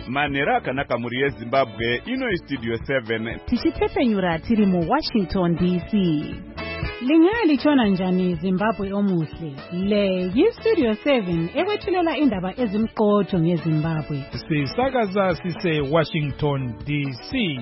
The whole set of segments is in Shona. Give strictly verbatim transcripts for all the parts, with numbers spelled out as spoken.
manhero akanaka muri yezimbabwe. Ino istudio seven tichitepenyura tiri mu Washington D C. Lingalitshona njani Zimbabwe omuhle? Le yistudio seven ekwethulela indaba ezimqotho ngeZimbabwe. Sisakaza sise Washington D C.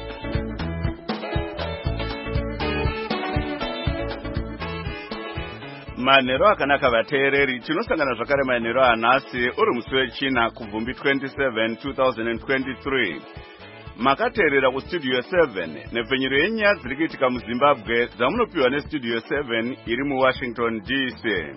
manhero akanaka vateereri. Tinosangana zvakare manhero anhasi uri musi wechina kubvumbi twenty-seven two thousand twenty-three. Makateerera kustudio seven nepfenyuro yenyaya dziri kuitika muZimbabwe dzamunopiwa nestudio seven iri muWashington D C.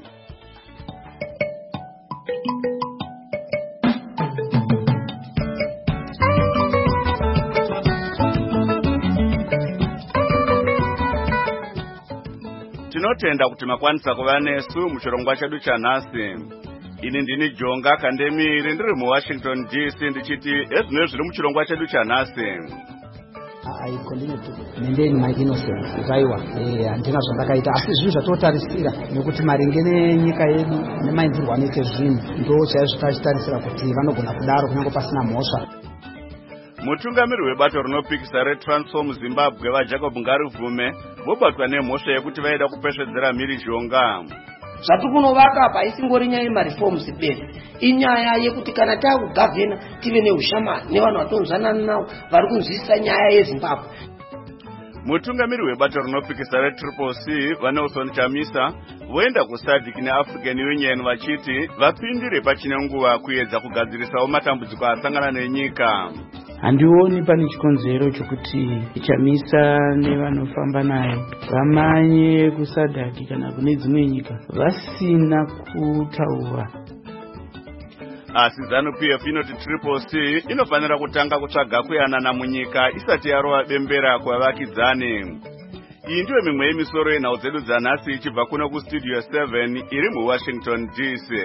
Tinotenda kuti makwanisa kuva nesu muchirongwa chedu chanhasi. Ini ndini Jonga Kandemiri ndiri muWashington D C ndichiti ezvinezvi zviri muchirongwa chedu chanhasi. I continue to maintain my innocence. Zvaiwa handina zvandakaita asi zvinhu zvatotarisira nekuti maringe nenyika yedu nemainzirwo anoite zvinhu ndo chaizvo tachitarisira kuti vanogona kudaro kunyange pasina mhosva. Mutungamiri webato rinopikisa reTransform Zimbabwe vaJacob Ngarivhume vobatwa nemhosva yekuti vaida kupesvedzera mhirizhonga. Zvatukunovaka apa isingori nyaya yemareforms bedzi, inyaya yekuti kana taakugavhena tive neushamwari nevanhu vatonzwanana navo vari kunzwisisa nyaya yeZimbabwe. Mutungamiri webato rinopikisa reTriple C vaNelson Chamisa voenda kuSADC neAfrican Union vachiti vapindire pachine nguva kuedza kugadzirisawo matambudziko asangana nenyika. Handioni pane chikonzero chokuti Chamisa nevanofamba naye vamanye kuSADC kana kune dzimwe nyika vasina kutaura. Asi ZANU-P F inoti Triple C inofanira kutanga kutsvaga kuyanana munyika isati yarova bembera kwavakidzani. Iyi ndiyo mimwe yemisoro yenhau dzedu dzanhasi ichibva kuno kustudio seven iri muWashington D C.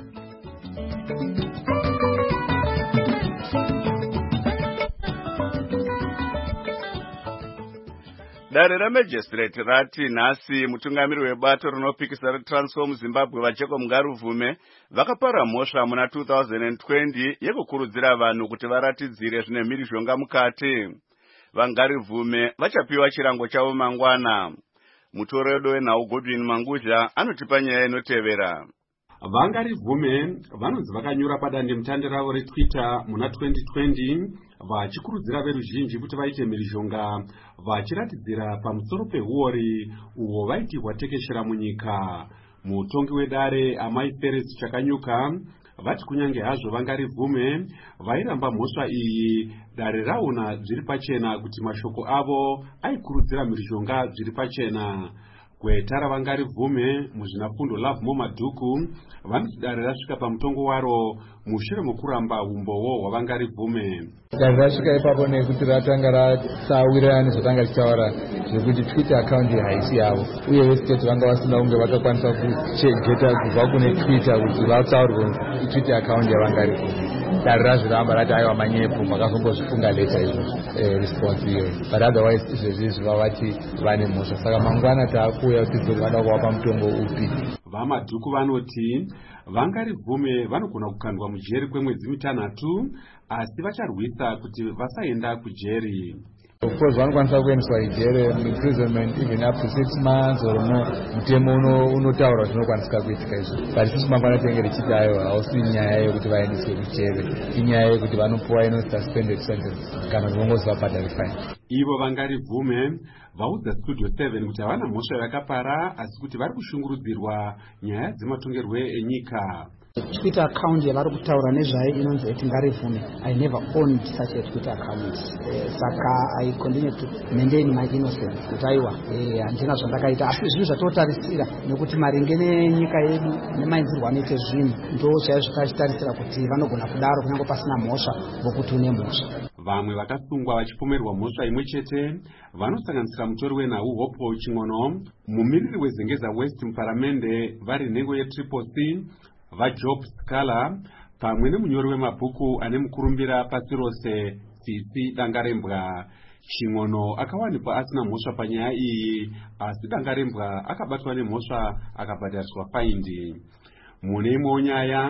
Dare ramajistrate rati nhasi mutungamiri webato rinopikisa reTransform Zimbabwe vaJacob Ngarivhume vakapara mhosva muna two thousand twenty yekukurudzira vanhu kuti varatidzire zvine mhirizhonga mukati. VaNgarivhume vachapiwa chirango chavo mangwana. Mutoredo wenhau Godwin Mangudya anotipa nyaya inotevera. VaNgarivhume vanonzi vakanyora padandemutande ravo reTwitter muna twenty twenty vachikurudzira veruzhinji kuti vaite mhirizhonga vachiratidzira pamusoro peuori uwo vaitirwa tekeshera munyika. Mutongi wedare Amai Feres Chakanyuka vati kunyange hazvo VaNgarivhume vairamba mhosva iyi, dare raona zviri pachena kuti mashoko avo aikurudzira mhirizhonga zviri pachena. Gweta raVaNgarivhume muzvinafundo Love Momadhuku vanoti dare rasvika pamutongo waro mushure mokuramba umbowo hwaVaNgarivhume. Dare rasvika ipapo nekuti ratanga rasawirirana nezvatanga richaura zvekuti Twitter account haisi yavo, uye vesiteti vanga vasina kunge vakakwanisa kuchegeta kubva kune Twitter kuti vatsaurirwe iTwitter account yaVaNgarivhume. Dare razvo ramba rati aiwa manyepo makazombozvifunga leta izvozvo response iyoyo, but otherwise izvezvizvi vavati vane mhosva. Saka mangwana taakuuya kuti vada kuvapa mutongo upi. VaMadhuku vanoti VaNgarivhume vanogona kukandwa mujeri kwemwedzi mitanhatu asi vacharwisa kuti vasaenda kujeri. Of course, vanokwanisa kuendeswa ijere, imprisonment even up to six months or more. Mutemo unotaura zvinokwanisika kuitika izvo, but isusu mangwana tinenge tichiti aiwa hausi nyaya yekuti vaendeswe kujere, inyaya yekuti vanopuwa ino suspended sentence kana zvongozi vabhadhare fine. Ivo VaNgarivhume vaudza Studio seven kuti havana mhosva yakapara asi kuti vari kushungurudzirwa nyaya dzematongerwo enyika. Twitter account yavari kutaura nezvayo inonzi eti Ngarivhume. I never owned such a Twitter account. Eh, saka I continue to maintain my innocence. Kuti aiwa handina zvandakaita asi zvinhu zvatotarisira nekuti maringe nenyika yedu nemainzirwo anoite zvinhu ndo chaizvo tachitarisira kuti vanogona kudaro kunyange pasina mhosva vokuti une mhosva. Vamwe vakasungwa vachipomerwa mhosva imwe chete vanosanganisira mutori wenhau Hope Ching'ono, mumiriri wezengeza West muparamende vari nhengo yeTriple C, vaJob Scala pamwe nemunyori wemabhuku ane mukurumbira pasi rose Tsitsi Dangarembwa. Ching'ono akawanikwa asina mhosva panyaya iyi asi Dangarembwa akabatwa nemhosva akabhadhariswa faindi. Mune imwe nyaya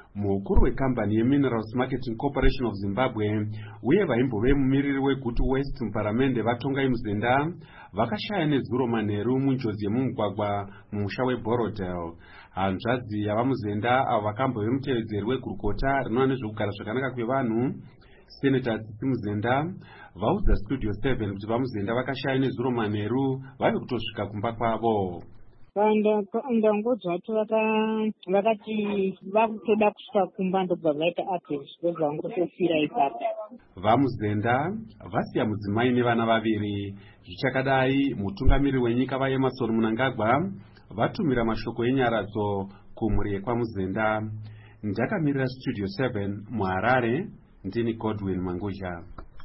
mukuru wekambani yeMinerals Marketing Corporation of Zimbabwe uye vaimbove mumiriri weGutu West muparamende vatongai Muzenda vakashaya nezuro manheru munjodzi yemumugwagwa mumusha weBorodale. Hanzvadzi yavaMuzenda avo vakambove mutevedzeri wegurukota rinoona nezvekugara zvakanaka kwevanhu Senator Tsitsi Muzenda vaudza Studio seven kuti vaMuzenda vakashaya nezuro manheru vave kutosvika kumba kwavo. Ndangodza vati vakati vakutoda kusvika kumba ndobva vaita apesi ndobva vangotofira ipapo. VaMuzenda vasiya mudzimai nevana vaviri. Zvichakadai mutungamiri wenyika vaEmmerson Mnangagwa vatumira mashoko enyaradzo kumhuri yekwaMuzenda. Ndakamirira Studio seven muHarare, ndini Godwin Manguzha.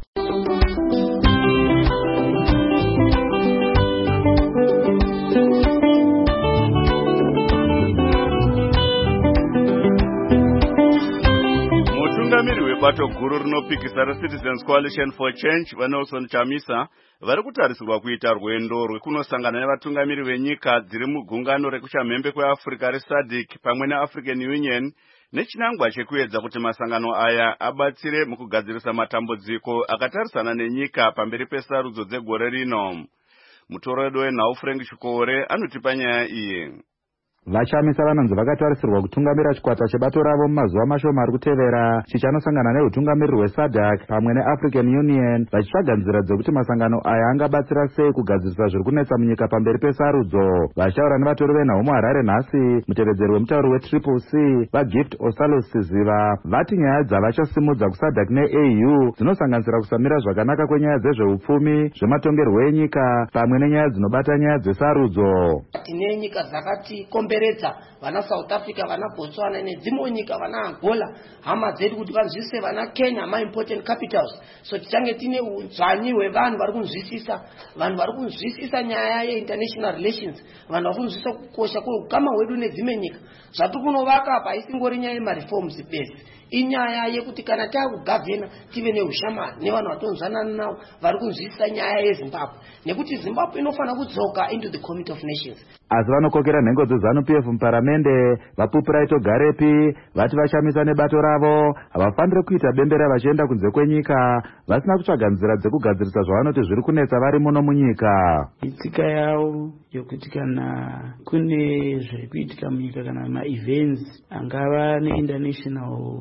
Mutungamiri webato guru rinopikisa reCitizens Coalition for Change vaNelson Chamisa vari kutarisirwa kuita rwendo rwekunosangana nevatungamiri venyika dziri mugungano rekuchamhembe kweAfrica reSADC pamwe neAfrican Union nechinangwa chekuedza kuti masangano aya abatsire mukugadzirisa matambudziko akatarisana nenyika pamberi pesarudzo dzegore rino. Mutoredo wenhau Frank Chikore anotipa nyaya iyi. Vachamisa vanonzi vakatarisirwa kutungamira chikwata chebato ravo mumazuva mashoma ari kutevera chichanosangana neutungamiriri hweSADC pamwe neAfrican Union vachitsvaga nzira dzekuti masangano aya angabatsira sei kugadzirisa zviri kunetsa munyika pamberi pesarudzo. Vachitaura nevatori venhau muHarare nhasi, mutevedzeri wemutauri weTriple C vaGift Osalos Siziva vati nyaya dzavachasimudza kuSADC neA U dzinosanganisira kusamira zvakanaka kwenyaya dzezveupfumi, zvematongerwo enyika pamwe nenyaya dzinobata nyaya dzesarudzo. Tine nyika dzakati komberedza vana South Africa, vana Botswana nedzimwe nyika vana Angola, hama dzedu kuti vanzwisise vana Kenya ma important capitals. So tichange tine udzvanyi hwevanhu vari kunzwisisa, vanhu vari kunzwisisa nyaya yeinterntional relations, vanhu vari kunzwisisa kukosha kweugama hwedu nedzimwe nyika. Zvati kunovaka apa isingori nyaya yemareforms base, inyaya yekuti kana taakugavhena tive neushamwari nevanhu vatonzwanana navo vari kunzwisisa nyaya yeZimbabwe, nekuti Zimbabwe inofana kudzoka into the Committee of Nations. Asi vanokokera nhengo dzeZANU-P F muparamende vapupuraito Garepi vati vachamisa nebato ravo havafaniri kuita bembera vachienda kunze kwenyika vasina kutsvaga nzira dzekugadzirisa zvavanoti zviri kunetsa vari muno munyika. Itika yavo yokuti kana kune zviri kuitika munyika kana maevents angava neinternational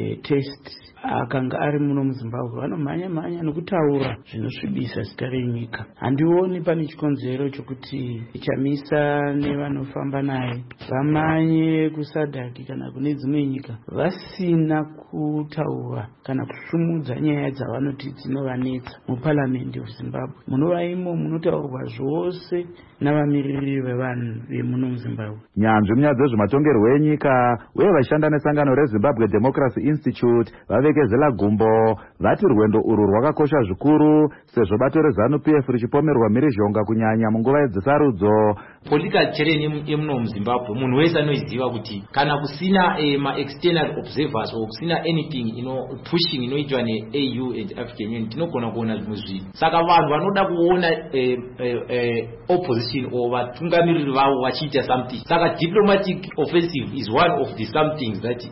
test akanga ari muno muZimbabwe vanomhanya mhanya nekutaura zvinosvibisa zita renyika. Handioni pane chikonzero chokuti Chamisa nevanofamba naye vamanye kuSADC kana kune dzimwe nyika vasina kutaura kana kusumudza nyaya dzavanoti dzinovanetsa muparliament of Zimbabwe. Munova imo munotaurwa zvose navamiriri vevanhu vemuno muZimbabwe. Nyanzvi munyaya dzezvematongerwo enyika uye vashanda nesangano reZimbabwe Democracy Institute vavekezela gumbo vati rwendo urwu rwakakosha zvikuru sezvo bato reZANU-P F richipomerwa mhirizhonga kunyanya munguva yedzesarudzo. Political terrain yemuno muZimbabwe munhu wese anoiziva kuti kana kusina eh, ma external observers or kusina anything you know pushing inoitwa neA U and African Union tinogona kuona zvimwe zvinhu. Saka vanhu vanoda kuona eh, eh, eh, opposition or vatungamiriri vavo vachiita something. Saka diplomatic offensive is one of the somethings that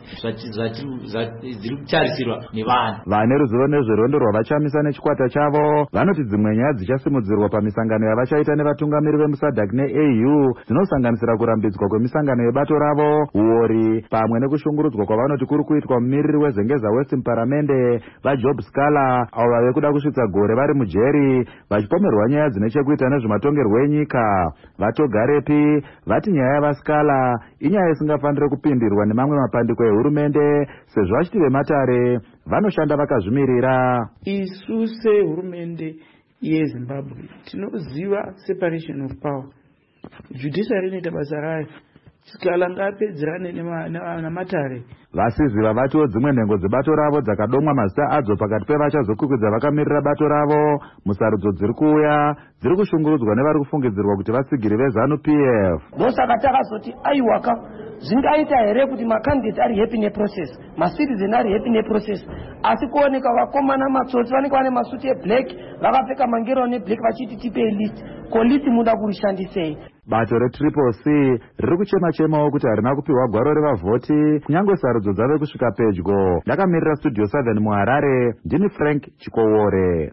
zviri kutarisirwa nevanhu. Vane ruzivo nezverwendo rwavachamisa nechikwata chavo vanoti dzimwe nyaya dzichasimudzirwa pamisangano yavachaita nevatungamiri vemuSADC neA U dzinosanganisira kurambidzwa kwemisangano yebato ravo, uori pamwe nekushungurudzwa kwavanoti kuri kuitwa mumiriri wezengeza West muparamende vaJob Scala avo vave kuda kusvitsa gore vari mujeri vachipomerwa nyaya dzine chekuita nezvematongerwo enyika. Vatogarepi vati nyaya yavaScala inyaya isingafaniri kupindirwa nemamwe mapandiko ehurumende sezvo vachiti vematare vanoshanda vakazvimirira. Isu sehurumende yeZimbabwe tinoziva separation of power. Judiciary inoita basa rayo, Scala ngapedzerane namatare. Vasiziva vatiwo dzimwe nhengo dzebato ravo dzakadomwa mazita adzo pakati pevachazokwikwidzwa vakamirira bato ravo musarudzo dziri kuuya dziri kushungurudzwa nevari kufungidzirwa kuti vatsigiri veZANU-P F. Ndosaka takazoti aiwaka zvingaita here kuti makandidate ari happy neprocess, macitizen ari happy neprocess, asi kuoneka vakomana matsotsi vanenge vane masuti eblack vakapfeka mangero neblack vachiti tipe list ko list muda kurishandisei. bato retriple C riri kuchema-chemawo kuti harina kupiwa gwaro revavhoti kunyange sarudzo dzave kusvika pedyo. Ndakamirira studio seven muHarare, ndini Frank Chikowore.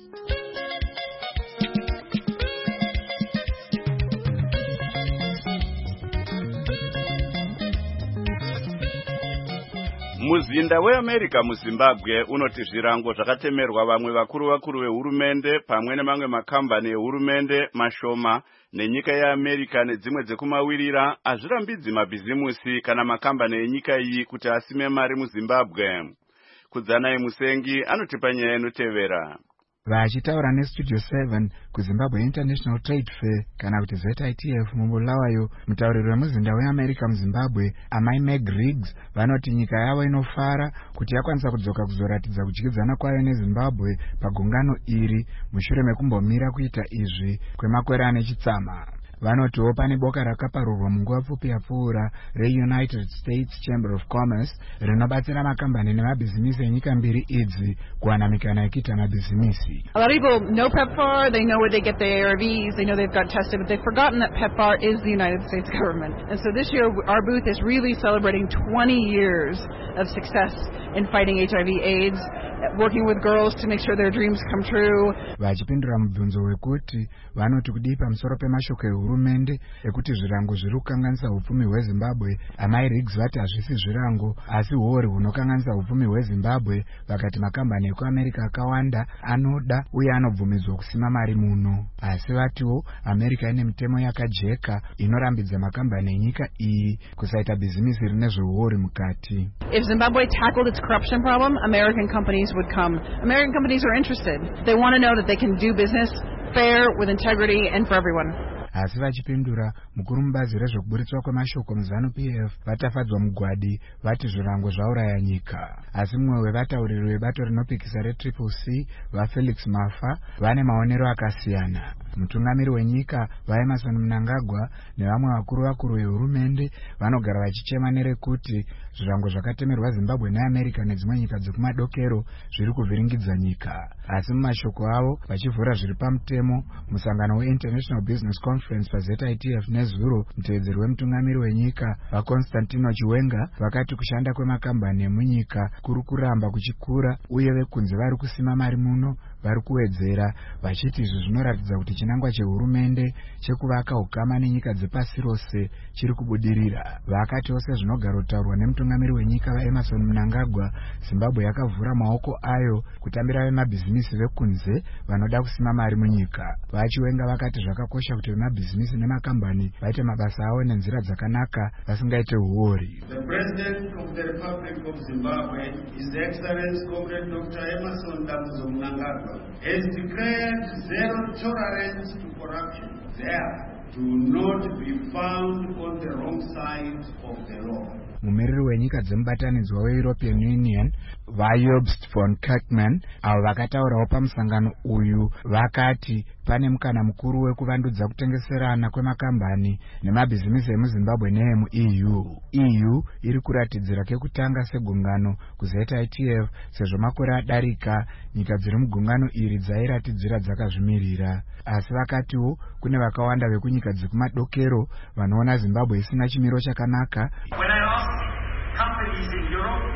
Muzinda weAmerica muZimbabwe unoti zvirango zvakatemerwa vamwe vakuru vakuru vehurumende pamwe nemamwe makambani ehurumende mashoma nenyika yeAmerica nedzimwe dzekumawirira hazvirambidzi mabhizimusi kana makambani enyika iyi kuti asime mari muZimbabwe. Kudzanai Musengi anotipa nyaya inotevera. Vachitaura nestudio seven kuZimbabwe International Trade Fair kana kuti Z I T F mubulawayo, mutauriri wemuzinda weAmerica muZimbabwe Amai Meg Riggs vanoti nyika yavo inofara kuti yakwanisa kudzoka kuzoratidza kudyidzana kwayo neZimbabwe pagungano iri mushure mekumbomira kuita izvi kwemakore ane chitsama. Vanotiwo pane boka rakaparurwa munguva pfupi yapfuura reUnited States Chamber of Commerce rinobatsira makambani nemabhizimisi enyika mbiri idzi kuwana mikana yekuita mabhizimisi. A lot of people know PEPFAR, they know where they get their A R Vs, they know they've got tested, but they've forgotten that PEPFAR is the United States government. And so this year our booth is really celebrating twenty years of success in fighting H I V AIDS, working with girls to make sure their dreams come true. Vachipindura mubvunzo wekuti vanoti kudii pamusoro pemashoko ehurumende ekuti zvirango zviri kukanganisa upfumi hweZimbabwe, Amai Riggs vati hazvisi zvirango asi hori hunokanganisa upfumi hweZimbabwe, vakati makambani ekuAmerica akawanda anoda uye anobvumidzwa kusima mari muno. Asi vatiwo America ine mitemo yakajeka inorambidza makambani enyika iyi kusaita bhizimisi rine zveuhori mukati. If Zimbabwe tackled its corruption problem, American companies would come. American companies are interested. They want to know that they can do business fair, with integrity, and for everyone. Asi vachipindura, mukuru mubazi rezvekuburitswa kwemashoko muZanu-P F vatafadzwa mugwadi vati zvirango zvauraya nyika. Asi mumwe wevatauriri vebato rinopikisa retriple C vaFelix Mafa vane maonero akasiyana. Mutungamiri wenyika vaEmerson Mnangagwa nevamwe vakuru vakuru vehurumende vanogara vachichema nerekuti zvirango zvakatemerwa Zimbabwe neAmerica nedzimwe nyika dzekumadokero zviri kuvhiringidza nyika. Asi mumashoko avo vachivhura zviri pamutemo musangano weInternational Business Conference paZ I T F nezuro, mutevedzeri wemutungamiri wenyika vaConstantino Chiwenga vakati kushanda kwemakambani emunyika kuri kuramba kuchikura uye vekunze vari kusima mari muno vari kuwedzera, vachiti izvi zvinoratidza kuti chinangwa chehurumende chekuvaka ukama nenyika dzepasi rose chiri kubudirira. Vakatiwo sezvinogara kutaurwa nemutungamiri wenyika vaEmerson Mnangagwa, Zimbabwe yakavhura maoko ayo kutambira vemabhizimisi vekunze vanoda kusima mari munyika. Vachiwenga vakati zvakakosha kuti vemabhizimisi nemakambani vaite mabasa avo nenzira dzakanaka vasingaite huori. The President of the Republic of Zimbabwe, His Excellency Comrade Doctor Emerson Dambudzo Mnangagwa, has declared zero tolerance to corruption. There do not be found on the wrong side of the law. Mumiriri wenyika dzemubatanidzwa weEuropean Union vaJobst von Kirkman avo vakataurawo pamusangano uyu vakati pane mukana mukuru wekuvandudza kutengeserana kwemakambani nemabhizimisi emuZimbabwe neemu-E U. E U iri kuratidzira kekutanga segungano kuZ I T F sezvo makore adarika nyika dziri mugungano iri dzairatidzira dzakazvimirira. Asi vakatiwo kune vakawanda vekunyika dzekumadokero vanoona Zimbabwe isina chimiro chakanaka. When I ask companies in Europe,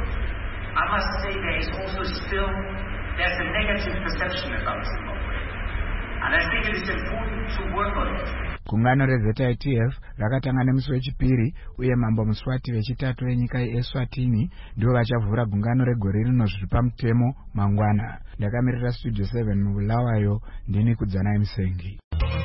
I must say there is also still there's a negative perception about Zimbabwe, and I think it is important to work on it. Gungano reZ I T F rakatanga nemusi wechipiri uye mambo Muswati vechitatu venyika yeEswatini ndivo vachavhura gungano regore rino zviri pamutemo mangwana. Ndakamirira studio seven mubulawayo, ndini Kudzanai Musengi.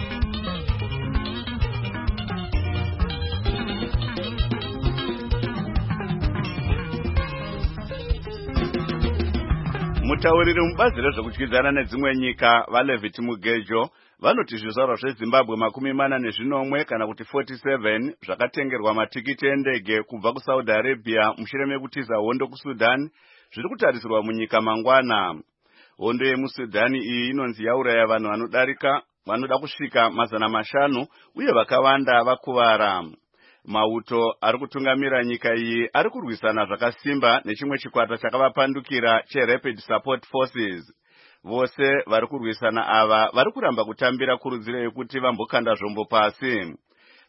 Mutauriri mubazi rezvekudyidzana nedzimwe nyika vaLevit Mugejo vanoti zvizvarwa zveZimbabwe makumi mana nezvinomwe kana kuti forty-seven zvakatengerwa matikiti endege kubva kuSaudi Arabia mushure mekutiza hondo kuSudan zviri kutarisirwa munyika mangwana. Hondo yemuSudani iyi inonzi yauraya vanhu vanodarika vanoda kusvika mazana mashanu uye vakawanda vakuvara. Mauto ari kutungamira nyika iyi ari kurwisana zvakasimba nechimwe chikwata chakavapandukira cheRapid Support Forces. Vose vari kurwisana ava vari kuramba kutambira kurudziro yekuti vambokanda zvombo pasi.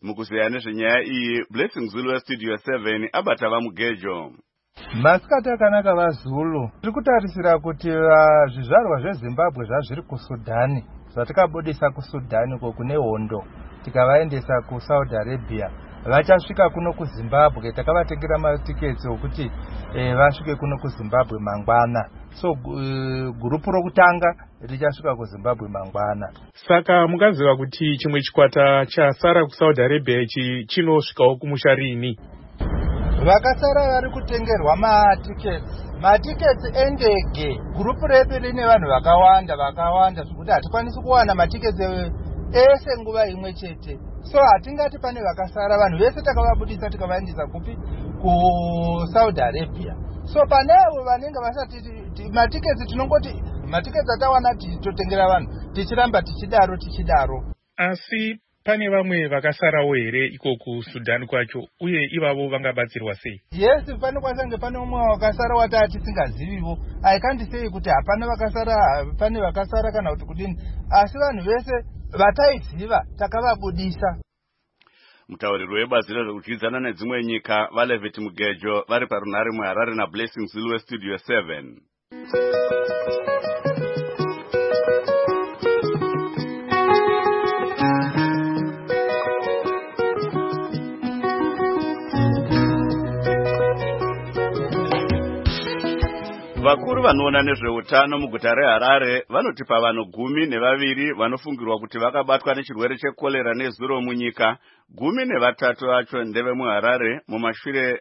mukuzeya nezvenyaya iyi Blessing Zulu westudio seven abata vamugejo. Masikati akanaka vaZulu, tiri kutarisira kuti zvizvarwa zveZimbabwe zvazviri kuSudhani zvatikabudisa kuSudhani uko kune hondo tikavaendesa kuSaudi Arabia vachasvika kuno kuZimbabwe. Takavatengera matiketsi okuti eh, vasvike kuno kuZimbabwe mangwana. So uh, gurupu rokutanga richasvika kuZimbabwe mangwana. Saka mukaziva kuti chimwe chikwata chasara kuSaudi Arabia ichi chinosvikawo kumusha rini? Vakasara vari kutengerwa matiketsi matiketsi endege. Gurupu redu rine vanhu vakawanda vakawanda zvekuti hatikwanisi kuwana matiketsi ese nguva imwe chete. So hatingati pane vakasara, vanhu vese takavabudisa tikavaendesa kupi kuSaudi Arabia. So panevo vanenge vasati matiketsi tinongoti matiketsi atawana titotengera vanhu tichiramba tichidaro tichidaro. Asi pane vamwe vakasarawo here iko kuSudhani kwacho, uye ivavo vangabatsirwa sei? Yes, pane kwasange pane umwe wakasara wataa tisingaziviwo. I can't say kuti hapana vakasara, pane vakasara kana kuti kudini, asi vanhu vese vataiziva takavabudisa. Mutauriri webazi rezvekudyidzana nedzimwe nyika vaLevit Mugejo vari parunhare muHarare naBlessing Zulu westudio seven. Vakuru vanoona nezveutano muguta reHarare vanoti pavanhu gumi nevaviri vanofungirwa kuti vakabatwa nechirwere chekolera nezuro munyika, gumi nevatatu vacho ndeve muHarare mumashure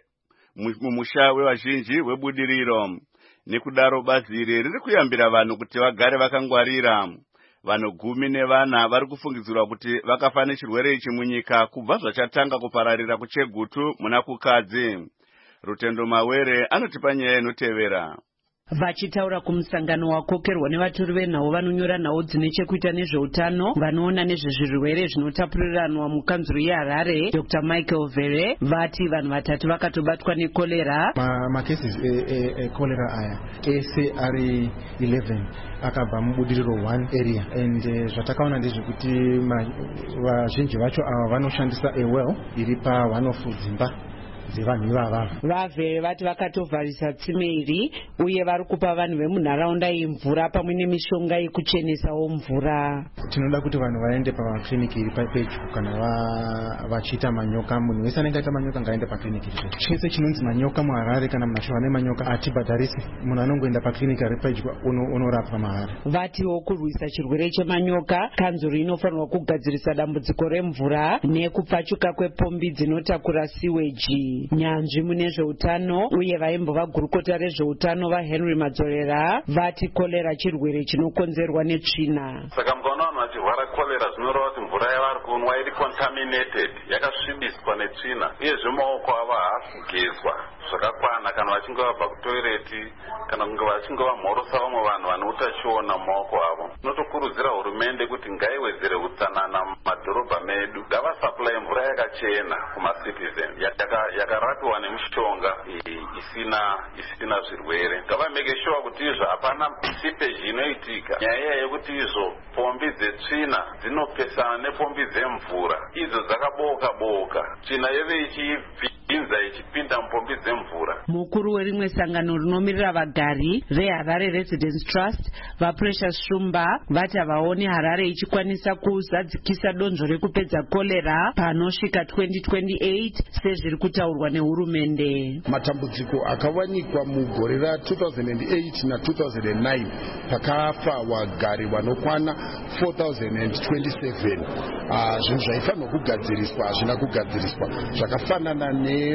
mumusha wevazhinji webudiriro. Nekudaro bazi iri riri kuyambira vanhu kuti vagare vakangwarira. Vanhu gumi nevana vari kufungidzirwa kuti vakafa nechirwere ichi munyika kubva zvachatanga kupararira kuChegutu muna kukadzi. Rutendo Mawere anotipa nyaya inotevera. Vachitaura kumusangano wakokerwa nevatori venhau vanonyora nhau dzine chekuita nezveutano vanoona nezvezvirwere zvinotapuriranwa mukanzuru yeHarare, Doctor Michael Vere vati vanhu vatatu vakatobatwa nekolera. Macases ekolera aya ese ari eleven akabva mubudiriro one area, and zvatakaona ndezvekuti vazhinji vacho ava vanoshandisa ewell iri pa one of dzimba dzevanhu ivava. Vavhere vati vakatovharisa tsime iri uye vari kupa vanhu vemunharaunda iyi mvura pamwe nemishonga yekuchenesawo mvura. Tinoda kuti vanhu vaende pamakliniki iri pedyo kana vachiita manyoka. Munhu wese anenge aita manyoka ngaende pakliniki iri pedyo. Chese chinonzi manyoka muHarare kana munhu ane manyoka hatibhadharisi, munhu anongoenda pakliniki ari pedyo unorapwa mahara. Vatiwo kurwisa chirwere chemanyoka, kanzuru inofanirwa kugadzirisa dambudziko remvura nekupfachuka kwepombi dzinotakura siweji. Nyanzvi mune zveutano uye vaimbova gurukota rezveutano vaHenry Madzorera vati kolera chirwere chinokonzerwa netsvina. Saka mukaona vanhu vachirwara kolera zvinoreva kuti mvura yavari kunwa iri contaminated, yakasvibiswa netsvina, uyezve maoko avo haasi kugezwa zvakakwana kana vachinge vabva kutoireti kana kunge vachinge vamhorosa vamwe vanhu vane utachiona mumaoko avo. Tinotokurudzira hurumende kuti ngaiwedzere utsanana mumadhorobha medu, ngavasaplai mvura yakachena kumacitizen yakarapiwa nemishonga isina isina zvirwere. Ngavameke sure kuti izvo hapana sipeji inoitika. Nyaya yekuti izvo pombi dzetsvina dzinopesana nepombi dzemvura idzo dzakaboka boka, tsvina yeve ichibvinza ichipinda mupombi dzemvura. Mukuru werimwe sangano rinomirira vagari reHarare Residence Trust vaPrecious Shumba vati havaoni Harare ichikwanisa kuzadzikisa donzvo rekupedza kolera panosvika twenty twenty-eight sezviri kutaurwa nehurumende. Matambudziko akawanikwa mugore ra two thousand eight na two thousand nine pakafa wagari vanokwana four thousand twenty-seven. Ah, zvinhu zvaifanirwa kugadziriswa hazvina kugadziriswa, zvakafanana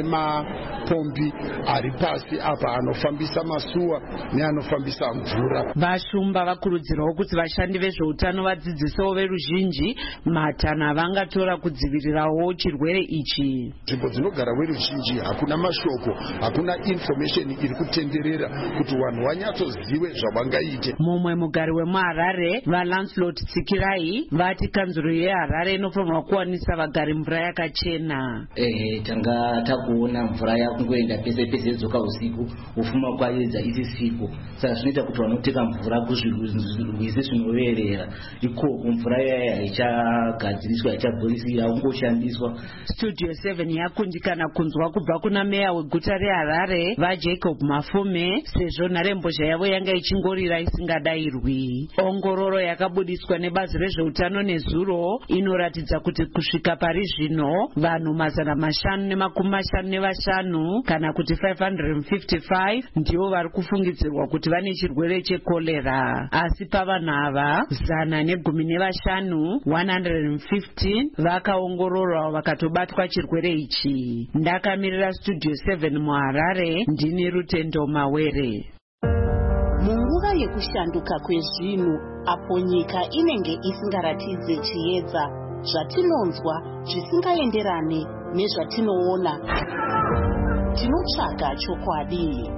nemapombi ari pasi apa anofambisa masuwa neanofambisa mvura. Vashumba vakurudzirwawo kuti vashandi vezveutano vadzidzisewo veruzhinji matana avangatora kudzivirirawo chirwere ichi. Nzvimbo dzinogara veruzhinji hakuna mashoko, hakuna information iri kutenderera kuti vanhu vanyatsozive zvavangaite. Mumwe mugari wemuHarare vaLancelot Tsikirai vati kanzuro yeHarare inofanirwa kuwanisa vagari mvura yakachena. Eh, tanga takuona mvura yakungoenda pese pese dzoka usiku ufuma kwaedza isisipo saka zvinoita kuti vanoteka mvura kuzvirwizi zvinoverera ikoko mvura yaya haichagadziriswa haichabhorisira haungoshandiswa. Studio seven yakundikana kunzwa kubva kuna meya weguta reHarare vaJacob Mafume sezvo nharembozha yavo yanga ichingorira isingadayirwi. Ongororo yakabudiswa nebazi rezveutano nezuro inoratidza kuti kusvika pari zvino vanhu mazana mashanu nemakumi mashanu nevashanu kana kuti five hundred fifty-five ndivo vari kufungidzirwa kuti vane chirwere chekorera, asi pavanhu ava zana negumi nevashanu one hundred fifteen vakaongororwa vakatobatwa chirwere ichi. Ndakamirira Studio seven muHarare ndini Rutendo Mawere. Munguva yekushanduka kwezvinhu apo nyika inenge isingaratidze chiedza zvatinonzwa zvisingaenderane nezvatinoona, tinotsvaga chokwadi.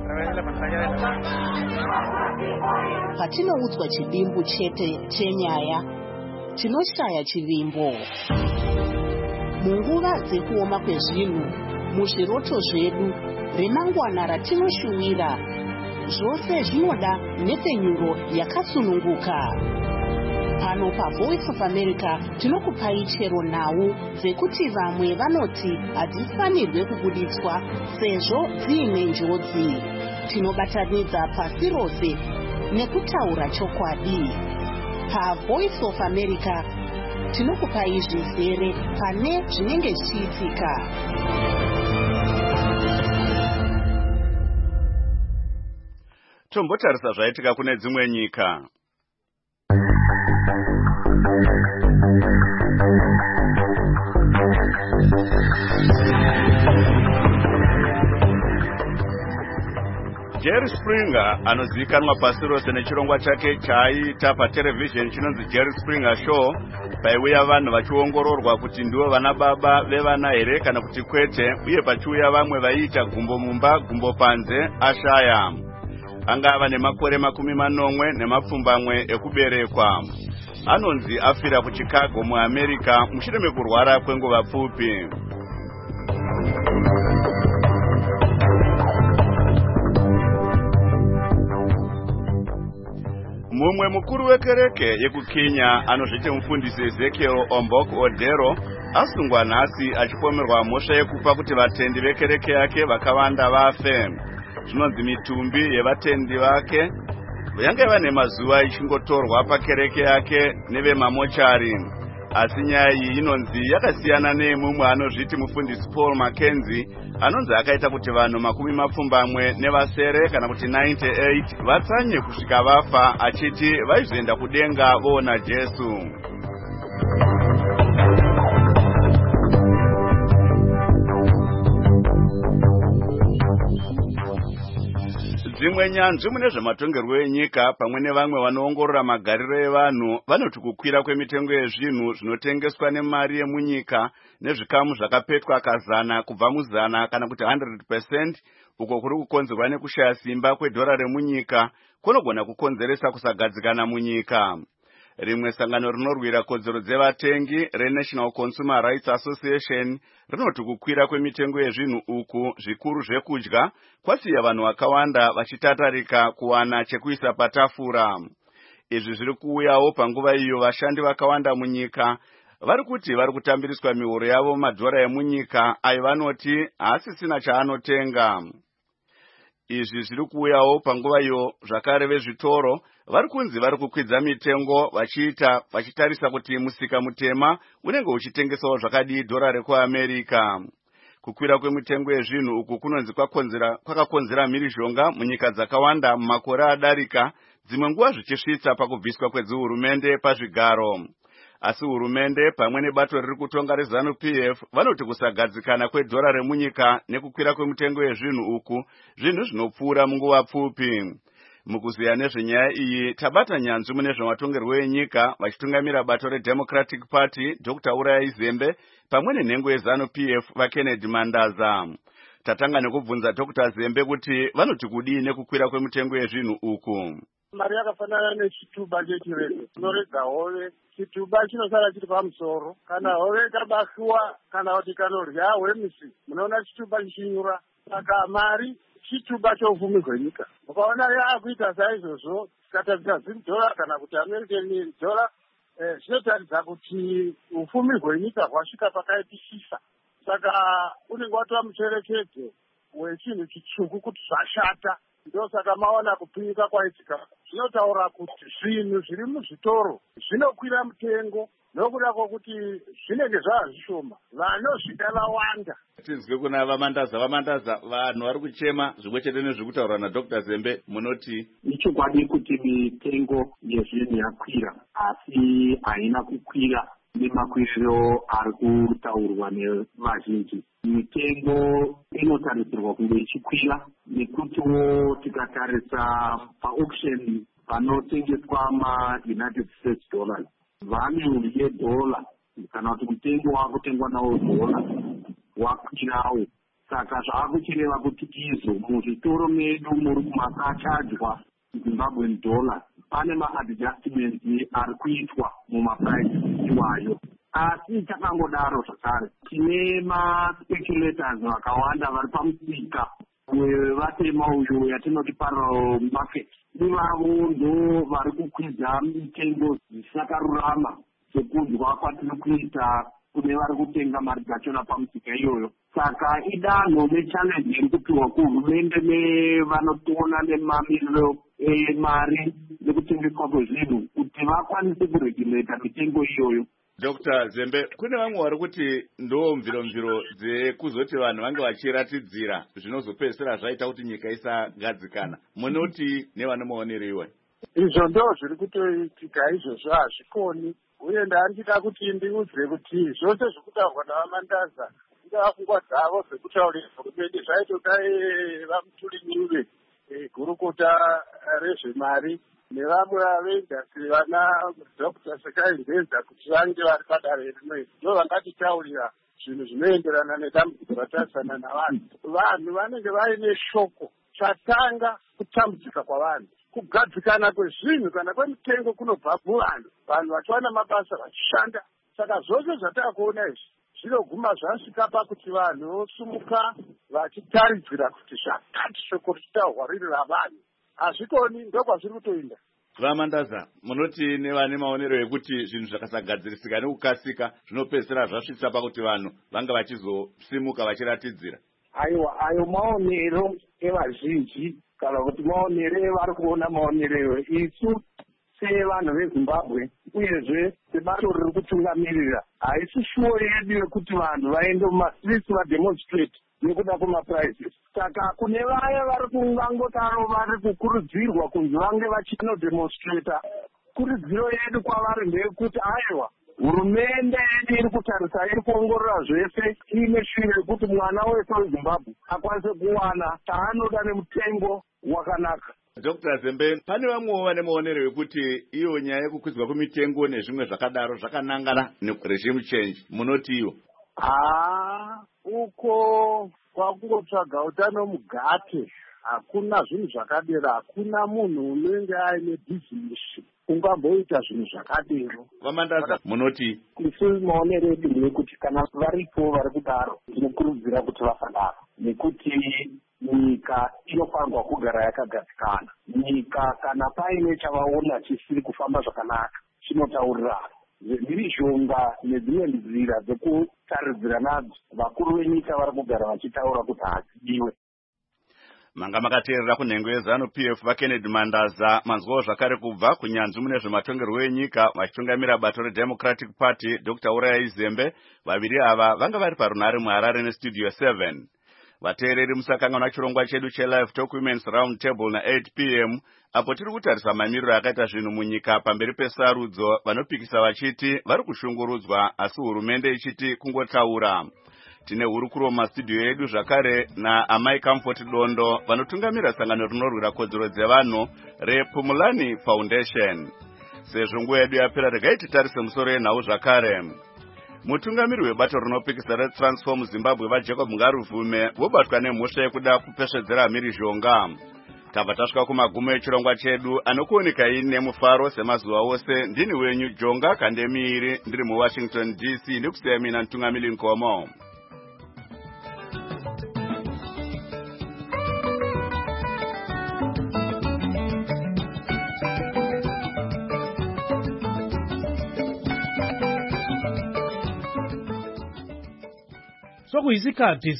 Patinoudzwa chidimbu chete chenyaya, tinoshaya chivimbo. Munguva dzekuoma kwezvinhu, muzviroto zvedu, remangwana ratinoshuwira, zvose zvinoda nhepfenyuro yakasununguka. Pano paVoice of America tinokupai chero nhau dzekuti vamwe vanoti hadzifanirwe kubuditswa sezvo dziine njodzi. Tinobatanidza pasi rose nekutaura chokwadi. PaVoice of America tinokupai zvizere pane zvinenge zvichiitika. Tombotarisa zvaitika kune dzimwe nyika. Jerry Springer anozivikanwa pasi rose nechirongwa chake chaiita patelevision chinonzi Jerry Springer Show, paiuya vanhu vachiongororwa kuti ndivo vana baba vevana here kana kuti kwete, uye pachiuya vamwe vaiita gumbo mumba gumbo panze ashaya. Angava nemakore makumi manomwe nemapfumbamwe ekuberekwa. Anonzi afira kuChicago muAmerica mushure mekurwara kwenguva pfupi. Mumwe mukuru wekereke yekuKenya anozviti mufundisi Ezekiel Ombok Odero asungwa nhasi achipomerwa mhosva yekupa kuti vatendi vekereke yake vakawanda vafe. Zvinonzi mitumbi yevatendi vake yange vane mazuva ichingotorwa pakereke yake nevemamochari. Asi nyaya iyi inonzi yakasiyana nemumwe anozviti mufundisi Paul Mackenzie anonzi akaita kuti vanhu makumi mapfumbamwe nevasere kana kuti ninety-eight vatsanye kusvika vafa, achiti vaizoenda kudenga voona Jesu. Dzimwe nyanzvi mune zvematongerwo enyika pamwe nevamwe vanoongorora magariro evanhu vanoti kukwira kwemitengo yezvinhu zvinotengeswa nemari yemunyika nezvikamu zvakapetwa kazana kubva muzana kana kuti one hundred percent uko kuri kukonzerwa nekushaya simba kwedhora remunyika kunogona kukonzeresa kusagadzikana munyika. Rimwe sangano rinorwira kodzero dzevatengi reNational Consumer Rights Association rinoti kukwira kwemitengo yezvinhu uku zvikuru zvekudya kwasiya vanhu vakawanda vachitatarika kuwana chekuisa patafura. Izvi zviri kuuyawo panguva iyo vashandi vakawanda munyika vari kuti vari kutambiriswa mihoro yavo madhora emunyika ayo vanoti haasisina chaanotenga. Izvi zviri kuuyawo panguva iyo zvakare vezvitoro vari kunzi vari kukwidza mitengo vachiita vachitarisa kuti musika mutema unenge uchitengesawo zvakadii dhora rekuAmerica. Kukwira kwemitengo yezvinhu uku kunonzi kwakonzera kwakakonzera mhirizhonga munyika dzakawanda mumakore adarika, dzimwe nguva zvichisvitsa pakubviswa kwedzihurumende pazvigaro. Asi hurumende pamwe nebato riri kutonga reZanu P F vanoti kusagadzikana kwedhora remunyika nekukwira kwemitengo yezvinhu uku zvinhu zvinopfuura munguva pfupi. Mukuziya nezvenyaya iyi tabata nyanzvi mune zvematongerwo enyika vachitungamira bato reDemocratic Party Doctor Uraya Izembe pamwe nenhengo yeZanu P F vaKennedy Mandaza. Tatanga nekubvunza Doctor Zembe kuti vanoti kudii nekukwira kwemitengo yezvinhu uku. mari yakafanana nechituba chechirege chinorega hove. Chituba chinosara chiri pamusoro. Kana hove ikabasiwa kana kuti kanorya hwemisi, munoona chituba chichinyura. Saka mari chituba choufumi hwenyika. Ukaona yaakuita saizvozvo tikataridza zim dollar kana kuti American dollar, zvinotaridza kuti ufumi hwenyika hwasvika pakaipisisa. Saka unenge watova mucherechedzo wechinhu chitsvuku kuti zvashata. Ndosaka maona kupinga kwaitika. Zvinotaura kuti zvinhu zviri muzvitoro zvinokwira mutengo nokuda kwokuti zvinenge zvava zvishoma. Vanozvida vawanda. Tinzwe kuna vamandaza vamandaza vanhu vari kuchema zvimwe chete nezvekutaura naDr Zembe munoti ichokwadi kuti mitengo yezvinhu yakwira, asi haina kukwira nemakwiriro ari kutaurwa nevazhinji. Mitengo inotarisirwa kunge ichikwira nekutiwo tikatarisa paauction panotengeswa maUnited States dollars, value yedola kana kuti mutengo wakutengwa nawo dola wakwirawo. Saka zvaakuchireva kuti izvo muzvitoro medu muri kumakachadzwa Zimbabwean dollar pane maadjustments ari kuitwa mumaprice iwayo. Asi takangodaro zvakare tine maspeculators vakawanda vari pamusika wevatema uyu yatinoti parallel market. Ivavo ndo vari kukwidza mitengo zvisakarurama sekudya kwatiri kuita kune vari kutenga mari dzachona pamusika iyoyo. Saka idanho nechallenge iri kupiwa kuhurumende nevanotoona nemamiriro emari nekutengeswa kwezvinhu kuti vakwanise kuregulata mitengo iyoyo. Doctor Zembe, kune vamwe vari kuti ndo mviromviro dzekuzoti vanhu vange vachiratidzira zvinozopedzisira zvaita kuti nyika isagadzikana. Munoti nevanomaonero iwe? Izvo ndo zviri kutoitika izvozvo hazvikoni. Uye ndandida kuti ndiudze kuti zvose zvokutaurwa navamandaza ingava pfungwa dzavo zvekutaurira hurumende zvaitoda vamutulinyuve gurukota rezvemari nevamwe veindastri vana Dr Sekai Mbeza kuti vange vari padare rimwe ndo vangatitaurira zvinhu zvinoenderana nedambudziko ratarisana navanhu. Vanhu vanenge vaine shoko chatanga kutambudzika kwavanhu, kugadzikana kwezvinhu kana kwemitengo kunobva kuvanhu, vanhu vachiwana mabasa vachishanda. Saka zvose zvataakuona izvi zvinoguma zvasvika pakuti vanhu vosumuka vachitaridzira kuti zvakati shoko richitaurwa riri ravanhu. Hazvikoni, ndokwazviri kutoenda. Vamandaza, munoti nevane maonero ekuti zvinhu zvakasagadzirisika nekukasika zvinopedzisira zvasvitsa pakuti vanhu vanga vachizosimuka vachiratidzira. Aiwa, ayo maonero evazhinji kana kuti maonero evari kuona maonero isu sevanhu veZimbabwe uyezve sebato riri kutungamirira haisi shuwo yedu yekuti vanhu vaende mumastreets vademonstrate nekuda kwemaprizes. Saka kune vaya vari kungangodaro vari kukurudzirwa kunzi vange vachinodemonstrata, kurudziro yedu kwavari ndeyekuti aiwa hurumende yedu iri kutarisa, iri kuongorora zvese ine shwiro yekuti mwana wese weZimbabwe akwanise kuwana chaanoda nemutengo wakanaka. Doctor Zembe, pane vamwewo vane maonero ekuti iyo nyaya yekukwidzwa kwemitengo nezvimwe zvakadaro zvakanangana neregime change. Munoti iyo? Haa, uko kwakungotsvaga utano mugate. Hakuna zvinhu zvakadero, hakuna munhu unenge aine bhizinesi ungamboita zvinhu zvakadero. Vamandaza, munoti? Isu maonero edu ndeyekuti kana varipo vari kudaro tinokurudzira kuti vasadaro, nekuti nyika inofanirwa kugara yakagadzikana. Nyika kana paine chavaona chisiri kufamba zvakanaka chinotaurirana. Mhirizhonga nedzimwe nzira dzekutaridzira nadzo vakuru venyika vari kugara vachitaura kuti hadzidiwe. Manga makateerera kunhengo yeZanu P F vaKennedy Mandaza, manzwawo zvakare kubva kunyanzvi mune zvematongerwo enyika vachitungamira bato reDemocratic Party Doctor Urayai Zembe. Vaviri ava vanga vari parunare muHarare neStudio seven. Vateereri musakanganwa chirongwa chedu cheLive Talk Women's Round Table na eight p m apo tiri kutarisa mamiriro akaita zvinhu munyika pamberi pesarudzo, vanopikisa vachiti vari kushungurudzwa asi hurumende ichiti kungotaura. Tine hurukuro mumastudio edu zvakare naamai Comfort Dondo vanotungamira sangano rinorwira kodzero dzevanhu rePumulani Foundation. Sezvo nguva yedu yapera, regai titarise musoro yenhau zvakare. Mutungamiri webato rinopikisa reTransform Zimbabwe vaJacob Ngaruvume vobatwa nemhosva yekuda kupesvedzera mhirizhonga. tabva tasvika kumagumo echirongwa chedu anokuonekai nemufaro semazuva ose. Ndini wenyu Jonga Kandemiri, ndiri muWashington D C, ndikusiya mina Ntungamili Nkomo. Sokuyisikhathi